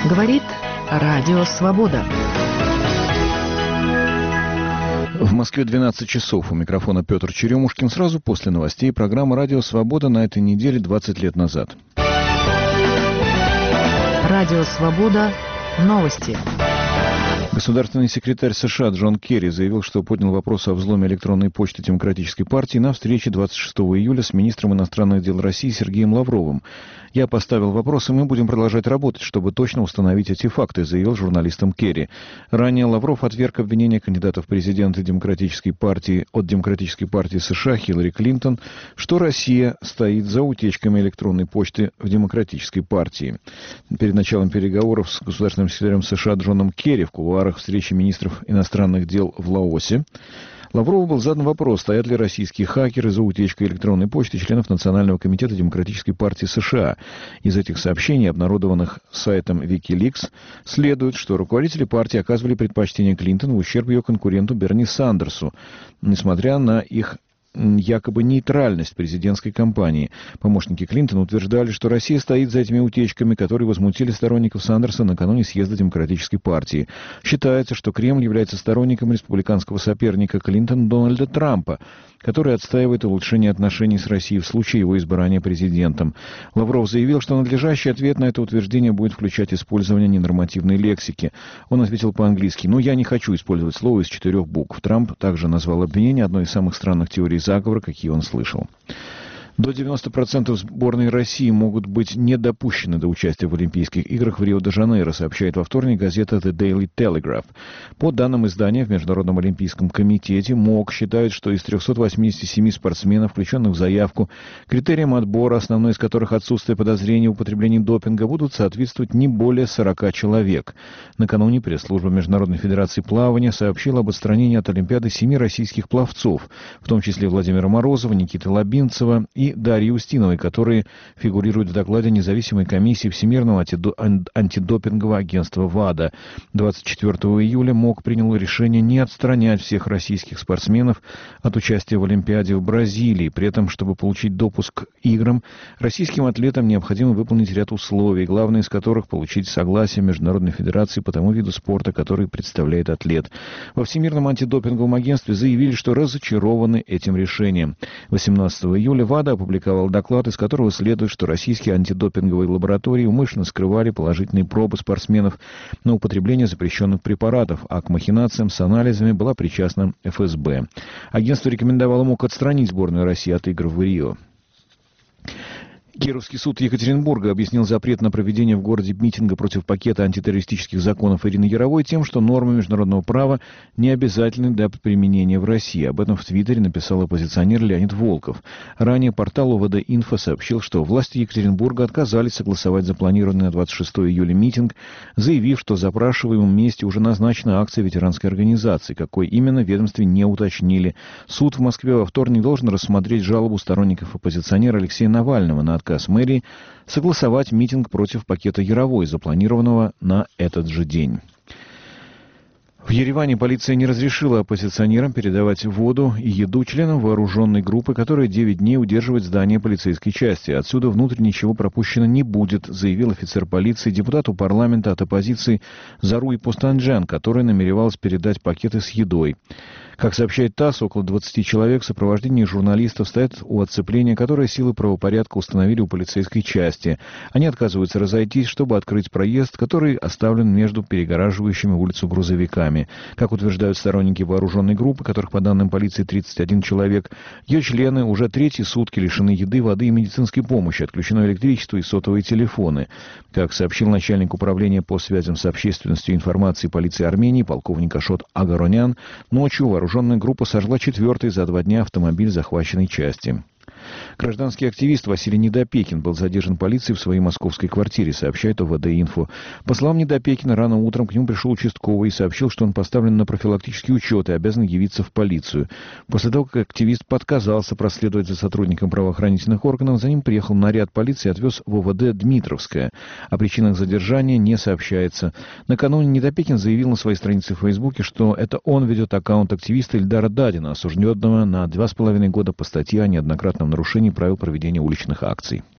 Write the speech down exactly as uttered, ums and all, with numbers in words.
Говорит Радио Свобода. В Москве двенадцать часов. У микрофона Петр Черемушкин. Сразу после новостей программа «Радио Свобода» на этой неделе двадцать лет назад. Радио Свобода. Новости. Государственный секретарь США Джон Керри заявил, что поднял вопрос о взломе электронной почты Демократической партии на встрече двадцать шестого июля с министром иностранных дел России Сергеем Лавровым. «Я поставил вопрос, и мы будем продолжать работать, чтобы точно установить эти факты», заявил журналистам Керри. Ранее Лавров отверг обвинения кандидата в президенты Демократической партии от Демократической партии США Хиллари Клинтон, что Россия стоит за утечками электронной почты в Демократической партии. Перед началом переговоров с государственным секретарем США Джоном Керри в кулуарах встречи министров иностранных дел в Лаосе Лаврову был задан вопрос, стоят ли российские хакеры за утечкой электронной почты членов Национального комитета Демократической партии США. Из этих сообщений, обнародованных сайтом Wikileaks, следует, что руководители партии оказывали предпочтение Клинтон в ущерб ее конкуренту Берни Сандерсу, несмотря на их якобы нейтральность президентской кампании. Помощники Клинтон утверждали, что Россия стоит за этими утечками, которые возмутили сторонников Сандерса накануне съезда Демократической партии. Считается, что Кремль является сторонником республиканского соперника Клинтон Дональда Трампа, который отстаивает улучшение отношений с Россией в случае его избрания президентом. Лавров заявил, что надлежащий ответ на это утверждение будет включать использование ненормативной лексики. Он ответил по-английски: «Ну, я не хочу использовать слово из четырех букв». Трамп также назвал обвинение одной из самых странных теорий заговора, какие он слышал. До девяноста процентов сборной России могут быть не допущены до участия в Олимпийских играх в Рио-де-Жанейро, сообщает во вторник газета The Daily Telegraph. По данным издания, в Международном олимпийском комитете МОК считает, что из трёхсот восьмидесяти семи спортсменов, включенных в заявку, критериям отбора, основной из которых отсутствие подозрений в употреблении допинга, будут соответствовать не более сорока человек. Накануне пресс-служба Международной федерации плавания сообщила об отстранении от Олимпиады семи российских пловцов, в том числе Владимира Морозова, Никиты Лабинцева и Дарьи Устиновой, которые фигурируют в докладе независимой комиссии Всемирного антидопингового агентства ВАДА. двадцать четвёртого июля МОК принял решение не отстранять всех российских спортсменов от участия в Олимпиаде в Бразилии. При этом, чтобы получить допуск к играм, российским атлетам необходимо выполнить ряд условий, главное из которых получить согласие Международной федерации по тому виду спорта, который представляет атлет. Во Всемирном антидопинговом агентстве заявили, что разочарованы этим решением. восемнадцатого июля ВАДА опубликовал доклад, из которого следует, что российские антидопинговые лаборатории умышленно скрывали положительные пробы спортсменов на употребление запрещенных препаратов, а к махинациям с анализами была причастна эф эс бэ. Агентство рекомендовало МОК отстранить сборную России от игр в Рио. Кировский суд Екатеринбурга объяснил запрет на проведение в городе митинга против пакета антитеррористических законов Ирины Яровой тем, что нормы международного права не обязательны для применения в России. Об этом в Твиттере написал оппозиционер Леонид Волков. Ранее портал о вэ дэ-Инфо сообщил, что власти Екатеринбурга отказались согласовать запланированный на двадцать шестого июля митинг, заявив, что в запрашиваемом месте уже назначена акция ветеранской организации. Какой именно, в ведомстве не уточнили. Суд в Москве во вторник должен рассмотреть жалобу сторонников оппозиционера Алексея Навального на отказ мэрии согласовать митинг против пакета Яровой, запланированного на этот же день. В Ереване полиция не разрешила оппозиционерам передавать воду и еду членам вооруженной группы, которая девять дней удерживает здание полицейской части. Отсюда внутрь ничего пропущено не будет, заявил офицер полиции депутату парламента от оппозиции Заруй Постанджан, который намеревался передать пакеты с едой. Как сообщает ТАСС, около двадцати человек в сопровождении журналистов стоят у оцепления, которое силы правопорядка установили у полицейской части. Они отказываются разойтись, чтобы открыть проезд, который оставлен между перегораживающими улицу грузовиками. Как утверждают сторонники вооруженной группы, которых, по данным полиции, тридцать один человек, ее члены уже третьи сутки лишены еды, воды и медицинской помощи, отключено электричество и сотовые телефоны. Как сообщил начальник управления по связям с общественностью и информацией полиции Армении полковник Ашот Агаронян, ночью вооруженная группа сожгла четвертый за два дня автомобиль захваченной части. Гражданский активист Василий Недопекин был задержан полицией в своей московской квартире, сообщает о вэ дэ-Инфо. По словам Недопекина, рано утром к нему пришел участковый и сообщил, что он поставлен на профилактический учет и обязан явиться в полицию. После того, как активист отказался проследовать за сотрудником правоохранительных органов, за ним приехал наряд полиции и отвез в о вэ дэ Дмитровское. О причинах задержания не сообщается. Накануне Недопекин заявил на своей странице в Фейсбуке, что это он ведет аккаунт активиста Ильдара Дадина, осужденного на два с половиной года по статье о неоднократном нарушении правил проведения уличных акций.